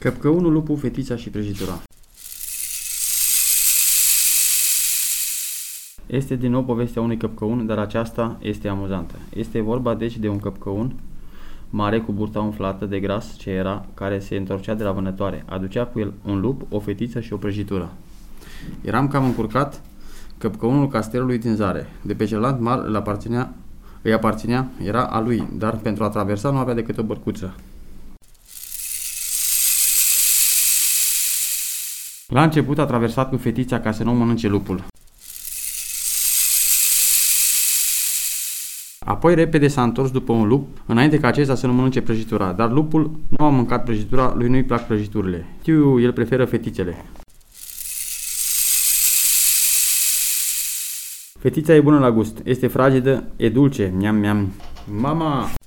Căpcăunul, lupul, fetița și prăjitura. Este din nou povestea unui căpcăun, dar aceasta este amuzantă. Este vorba deci de un căpcăun mare cu burta umflată de gras ce era, care se întorcea de la vânătoare. Aducea cu el un lup, o fetiță și o prăjitură. Eram cam încurcat, căpcăunul castelului din Zare. De pe celălalt mal îi aparținea, era a lui, dar pentru a traversa nu avea decât o bărcuță. La început a traversat cu fetița ca să nu mănânce lupul. Apoi repede s-a întors după un lup, înainte ca acesta să nu mănânce prăjitura, dar lupul nu a mâncat prăjitura, lui nu-i plac prăjiturile. Știu, el preferă fetițele. Fetița e bună la gust, este fragedă, e dulce, miam miam. Mama!